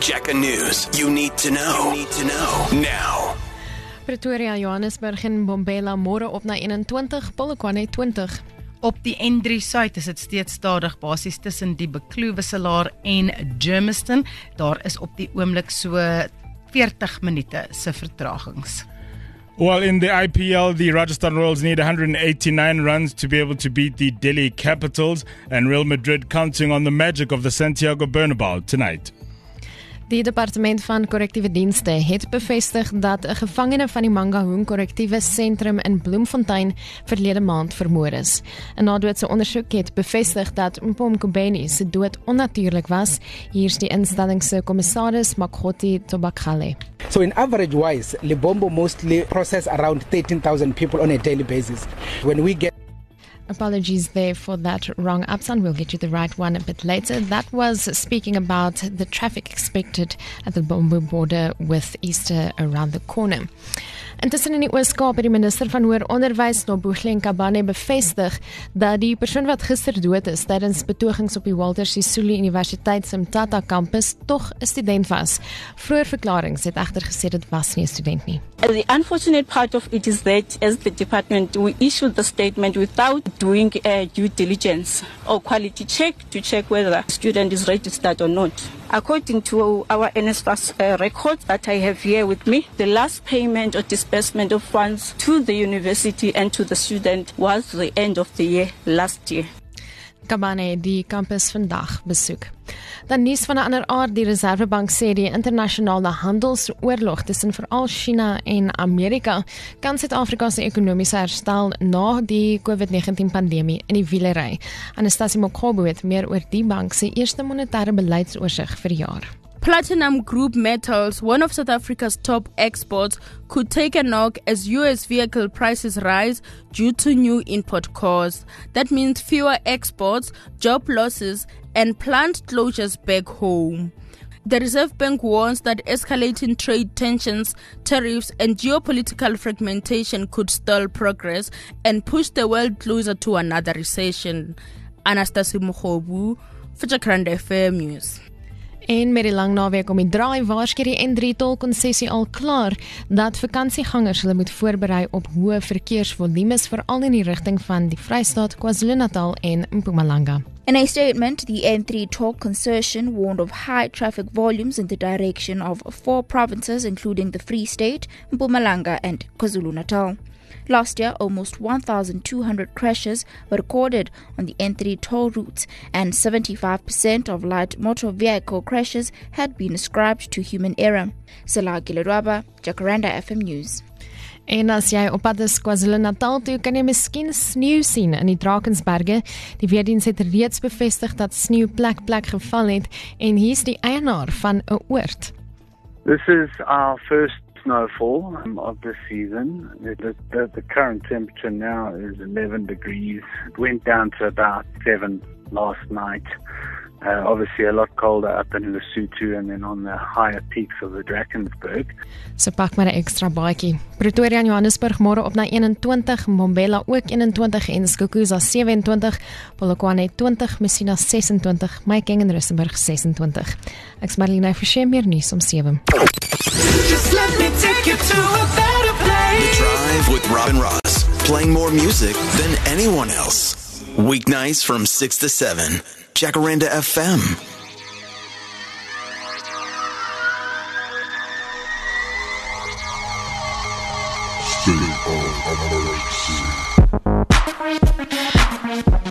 Jacka News. You need to know. Now. Pretoria, Johannesburg en Mbombela môre op na 21, Polokwane 20. Op die N3 suid is dit steeds stadig basies tussen die Bekloo-Wisselaar en Germiston. Daar is op die oomblik so 40 minute se vertragings. Well, in the IPL, the Rajasthan Royals need 189 runs to be able to beat the Delhi Capitals, and Real Madrid counting on the magic of the Santiago Bernabeu tonight. Die departement van korrektiewe dienste het bevestig dat 'n gevangene van die Mangaung korrektiewe sentrum in Bloemfontein verlede maand vermoor is. 'n nadoodse ondersoek het bevestig dat Mpomkubeni se dood onnatuurlik was. Hier is die instelling se kommissaris Makgoti Tobakale. So in average wise, Libombo mostly process around 13,000 people on a daily basis. When we get Apologies there for that wrong upsound. We'll get you the right one a bit later. That was speaking about the traffic expected at the Bombo border with Easter around the corner. Intussen in die Oos-Kaap het die minister van Hoër Onderwys, Nobuhle Nkabane, bevestig dat die persoon wat gister dood is tydens betogings op die Walter Sisulu Universiteit se Mthatha kampus tog 'n student was. Vroeër verklaringe het egter gesê dit was nie 'n student nie. The unfortunate part of it is that as the department, we issued the statement without doing a due diligence or quality check to check whether the student is registered or not. According to our NSFAS records that I have here with me, the last payment or disbursement of funds to the university and to the student was the end of the year last year. Kabane die kampus vandag besoek. Dan nuus van 'n ander aard, die Reservebank sê die internasionale handelsoorlog tussen veral China en Amerika kan Suid-Afrika se ekonomiese herstel na die COVID-19 pandemie in die wielery. Anastasie Mokgobo het meer oor die bank se eerste monetêre beleidsoorsigg vir die jaar. Platinum Group Metals, one of South Africa's top exports, could take a knock as US vehicle prices rise due to new import costs. That means fewer exports, job losses, and plant closures back home. The Reserve Bank warns that escalating trade tensions, tariffs, and geopolitical fragmentation could stall progress and push the world closer to another recession. Anastasie Mokgobo, for Jacaranda FM News. En met die lang naweek om die draai waarsku die N3 tolkonsessie al klaar dat vakansiegangers hulle moet voorberei op hoë verkeersvolumes veral in die rigting van die Vrystaat, KwaZulu-Natal en Mpumalanga. In a statement, the N3 Toll Consortium warned of high traffic volumes in the direction of 4 provinces including the Free State, Mpumalanga and KwaZulu-Natal. Last year, almost 1,200 crashes were recorded on the N3 toll routes, and 75% of light motor vehicle crashes had been ascribed to human error. Salah Gilerwaba, Jacaranda FM News. En as jy op pad is KwaZulu-Natal toe, kan jy miskien sneeu sien in die Drakensberge. Die weerdiens het reeds bevestig dat sneeu plek geval het, en hier's die eienaar van 'n oord. This is our first snowfall of this season. The current temperature now is 11 degrees. It went down to about 7 last night. Obviously a lot colder up in Lesotho and then on the higher peaks of the Drakensberg. So pak maar 'n ekstra baadjie. Pretoria en Johannesburg môre op na 21, Mbombela ook 21 en Skukuza 27, Polokwane 20, Messina 26, Mahikeng en Rustenburg 26. Ek's Marlene Forsie, meer nuus om 7. Just let me take you to a better place. The Drive with Robin Ross, playing more music than anyone else. Weeknights from 6 to 7. Jacaranda FM. Stay on the